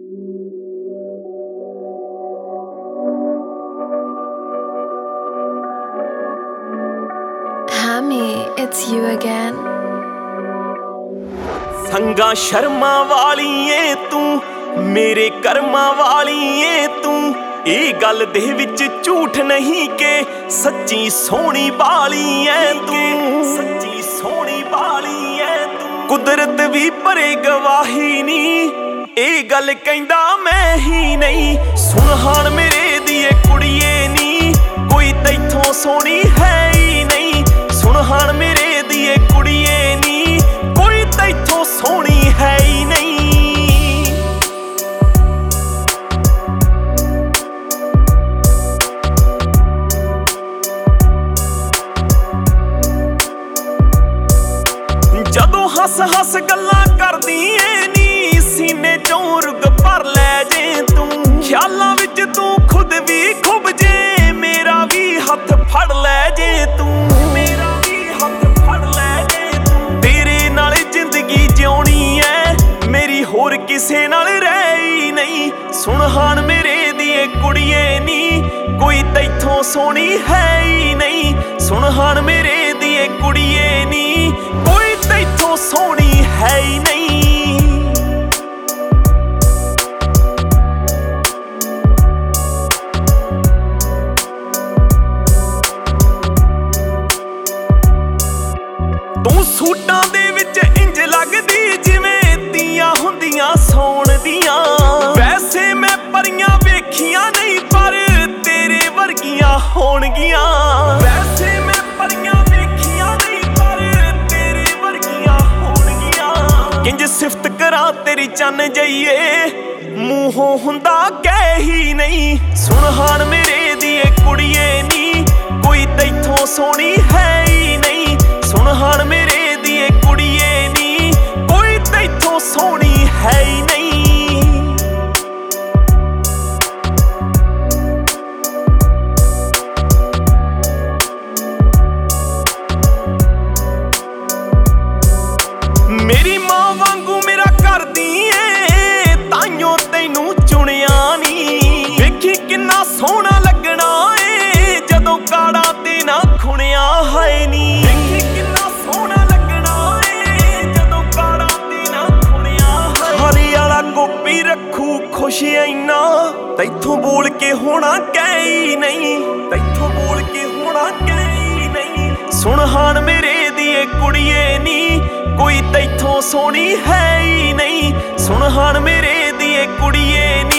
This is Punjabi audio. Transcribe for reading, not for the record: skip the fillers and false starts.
Hammy, it's you again. ਸੰਗਾ ਸ਼ਰਮਾਂ ਵਾਲੀ ਏ ਤੂੰ, ਮੇਰੇ ਕਰਮਾਂ ਵਾਲੀ ਏ ਤੂੰ। ਇਹ ਗੱਲ ਦੇ ਵਿੱਚ ਝੂਠ ਨਹੀਂ ਕਿ ਸੱਚੀ ਸੋਹਣੀ ਵਾਲੀ ਏ ਤੂੰ, ਸੱਚੀ ਸੋਹਣੀ ਵਾਲੀ ਏ ਤੂੰ। ਕੁਦਰਤ ਵੀ ਭਰੇ ਗਵਾਹੀ ਨੀ, ਇਹ ਗੱਲ ਕਹਿੰਦਾ ਮੈਂ ਹੀ ਨਹੀਂ। ਸੁਣ ਹਾਣ ਮੇਰੇ ਦੀਏ ਕੁੜੀਏ ਨੀ, ਕੋਈ ਤੈਥੋਂ ਸੋਹਣੀ ਹੈ ਹੀ ਨਹੀਂ। ਸੁਣ ਹਾਣ ਮੇਰੇ ਦੀਏ ਕੁੜੀਏ ਨੀ, ਕੋਈ ਤੈਥੋਂ ਸੋਹਣੀ ਹੈ ਹੀ ਨਹੀਂ। ਜਦੋਂ ਹੱਸ ਹੱਸ ਗੱਲਾਂ ਕਰਦੀ ਏ ਨੀ, ਸੀਨੇ ਚੋਂ ਰੁਗ ਭਰ ਲੈ ਜੇ ਤੂੰ। ਖਿਆਲਾਂ ਵਿੱਚ ਤੂੰ ਖੁਦ ਵੀ ਖੁੱਭ ਜੇ, ਮੇਰਾ ਵੀ ਹੱਥ ਫੜ ਲੈ ਜੇ ਤੂੰ। ਮੇਰਾ ਵੀ ਹੱਥ ਫੜ ਲੈ ਜੇ ਤੂੰ। ਤੇਰੇ ਨਾਲ ਜ਼ਿੰਦਗੀ ਜਿਉਣੀ ਐ ਮੇਰੀ, ਹੋਰ ਕਿਸੇ ਨਾਲ ਰਹੀ ਨਹੀਂ। ਸੁਣ ਹਾਣ ਮੇਰੇ ਦੀਏ ਕੁੜੀਏ ਨੀ, ਕੋਈ ਤੈਥੋਂ ਸੋਹਣੀ ਹੈ ਹੀ ਨਹੀਂ। ਸੁਣ ਹਾਣ ਮੇਰੇ ਦੀਏ ਕੁੜੀਏ ਨੀ, ਕੋਈ ਤੈਥੋਂ ਸੋਹਣੀ ਹੈ ਹੀ ਨਹੀਂ। ਤੂੰ ਸੂਟਾਂ ਦੇ ਵਿੱਚ ਇੰਜ ਲੱਗਦੀ ਜਿਵੇਂ ਤੀਆਂ ਹੁੰਦੀਆਂ ਸੌਣ ਦੀਆਂ। ਵੈਸੇ ਮੈਂ ਪਰੀਆਂ ਵੇਖੀਆਂ ਨਹੀਂ, ਪਰ ਤੇਰੇ ਵਰਗੀਆਂ ਹੋਣਗੀਆਂ। ਵੈਸੇ ਮੈਂ ਪਰੀਆਂ ਵੇਖੀਆਂ ਨਹੀਂ, ਪਰ ਤੇਰੇ ਵਰਗੀਆਂ ਹੋਣਗੀਆਂ। ਕਿੰਜ ਸਿਫਤ ਕਰਾਂ ਤੇਰੀ ਚੰਨ ਜਈਏ, ਮੂੰਹੋਂ ਹੁੰਦਾ ਕਹਿ ਹੀ ਨਹੀਂ। ਸੁਣ ਹਾਣ ਮੇਰੇ ਦੀਏ ਕੁੜੀਏ ਨੀ, ਕੋਈ ਤੈਥੋਂ ਸੋਹਣੀ ਹੈ ਹੀ ਨਹੀਂ। ਸੁਣ ਹਾਣ ਮੇਰੇ ਦੀਏ ਕੁੜੀਏ ਨੀ, ਕੋਈ ਤੈਥੋਂ ਸੋਹਣੀ ਹੈ ਹੀ ਨਹੀਂ। ਮੇਰੀ ਮਾਂ ਵਾਂਗੂ ਮੇਰਾ ਕਰਦੀ ਏ, ਤਾਈਓ ਤੈਨੂੰ ਚੁਣਿਆ ਨੀ। ਵੇਖੀ ਕਿੰਨਾ ਸੋਹਣਾ ਲੱਗਣਾ ਏ, ਜਦੋਂ ਕਾੜਾ ਤੇ ਨਾ ਖੁਣਿਆ ਹੈ ਨੀ। ਵੇਖੀ ਕਿੰਨਾ ਸੋਹਣਾ ਲੱਗਣਾ ਏ, ਜਦੋਂ ਕਾੜਾ ਤੇ ਨਾ ਖੁਣਿਆ ਹੈ। ਹਾਲੀ ਵਾਲਾ ਗੋਪੀ ਰੱਖੂ ਖੁਸ਼ ਐਨਾ, ਤੈਥੋਂ ਬੋਲ ਕੇ ਹੋਣਾ ਕਹਿ ਹੀ ਨਹੀਂ। ਤੈਥੋਂ ਬੋਲ ਕੇ ਹੋਣਾ ਕਹਿ ਹੀ ਨਹੀਂ। ਸੁਣ ਹਾਣ ਮੇਰੇ ਦੀਏ ਕੁੜੀਏ ਨੀ, ਕੋਈ ਤੈਥੋਂ ਸੋਹਣੀ ਹੈ ਹੀ ਨਹੀਂ। ਸੁਣ ਹਾਣ ਮੇਰੇ ਦੀਏ ਕੁੜੀਏ ਨੀ,